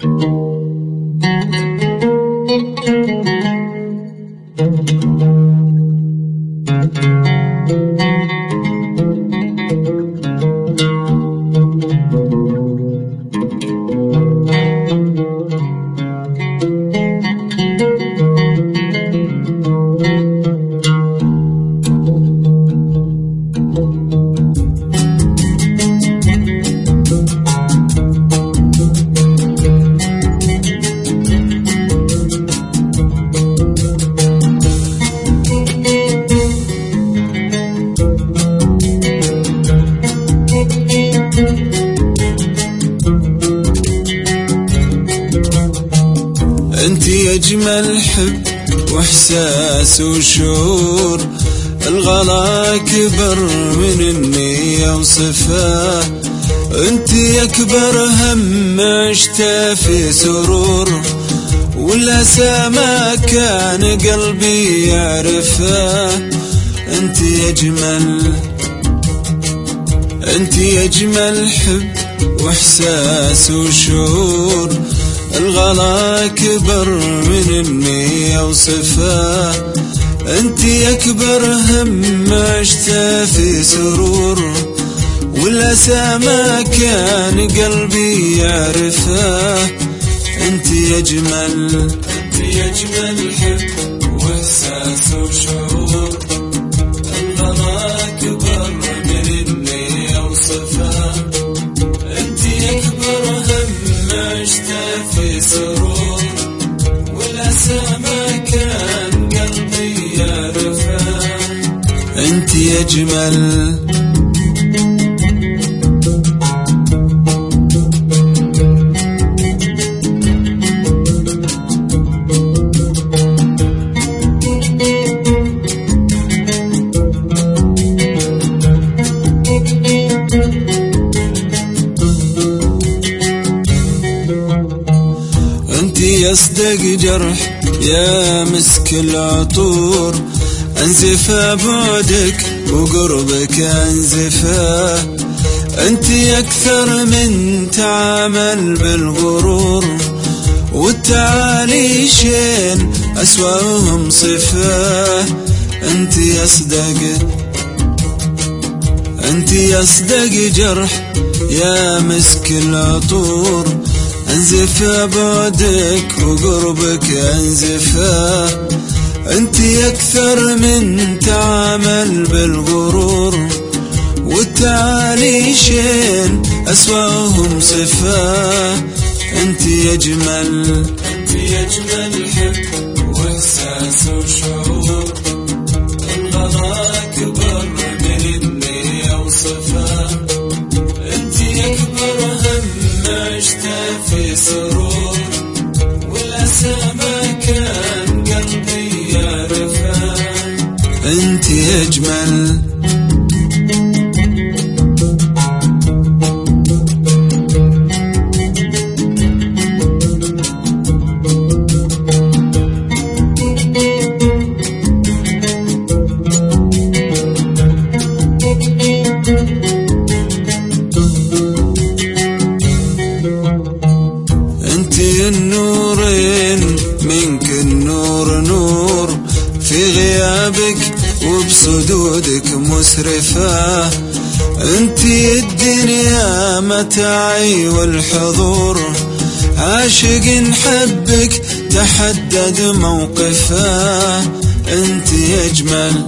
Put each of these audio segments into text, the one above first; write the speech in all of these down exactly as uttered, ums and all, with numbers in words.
انتي اجمل حب واحساس وشعور، الغلا اكبر من اني اوصفه، انتي اكبر هم عشته في سرور، والاسى ما كان قلبي يعرفه. انتي اجمل انتي اجمل حب واحساس وشعور، الغلا اكبر من اني اوصفه، انتي اكبر هم عشته في سرور، والاسى ما كان قلبي يعرفه. انتي اجمل انتي اجمل حب واحساس وشعور، الغلا اكبر من اني اوصفه، انتي اكبر هم عشته في سرور، والاسى ما كان قلبي يعرفه. انتي اجمل انتي اصدق جرح يا مسك العطور، انزفه بعدك وقربك انزفه، انتي اكثر من تعامل بالغرور، والتعالي شين اسواهم صفه. انتي اصدق انتي اصدق جرح يا مسك العطور، انزفه بعدك وقربك انزفه، انتي اكثر من تعامل بالغرور، والتعالي شين اسواهم صفه. انتي اجمل انتي اجمل حب واحساس وشعور، الغلا اكبر من اني اوصفه، انتي اكبر هم عشته في سرور، والاسى ما كان قلبي يعرفه. انتي اجمل انتي النورين منك النور نور، في غيابك وبصدودك مسرفة، انتي الدنيا متاعي والحضور، عاشق حبك تحدد موقفه. انتي اجمل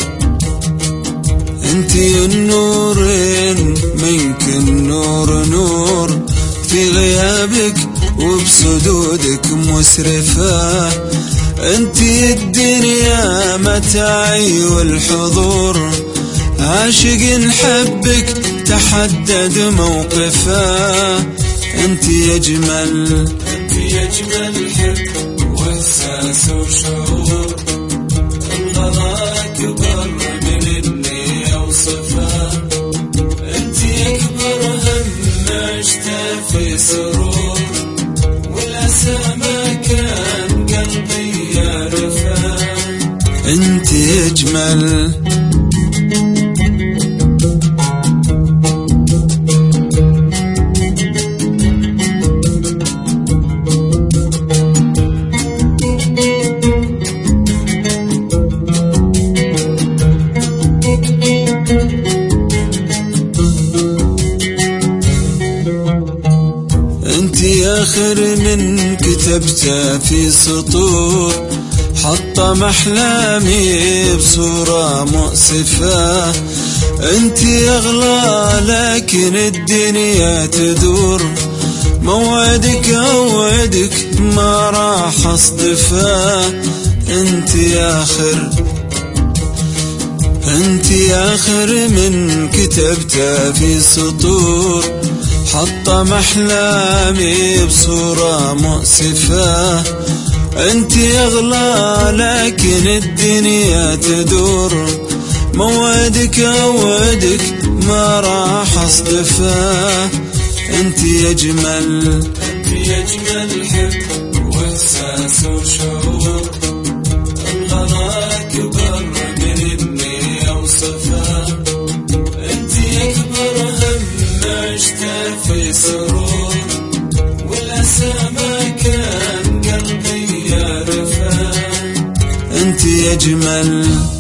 انتي النورين منك النور نور، في غيابك وبصدودك مسرفة، انتي الدنيا متاعي والحضور، عاشق حبك تحدد موقفه. انتي اجمل انتي اجمل حب واحساس وشعور، الغلا اكبر من اني اوصفه، انتي اكبر هم عشته في سرور، والاسى ما كان قلبي يعرفه. انتي اجمل آخر من كتبته في سطور، حطم أحلامي بصورة مؤسفة. انتي أغلى لكن الدنيا تدور، موعدك أوعدك ما راح أصدفه. انتي آخر انتي آخر من كتبته في سطور، حطم أحلامي بصورة مؤسفة. انتي أغلى لكن الدنيا تدور، موعدك أوعدك ما راح أصدفه. انتي أجمل انتي أجمل حب وإحساس وشعور، الغلا أكبر من إني أوصفه. انتي أكبر هم عشته في سرور، والأسى ما كان قلبي يعرفه. انتي أجمل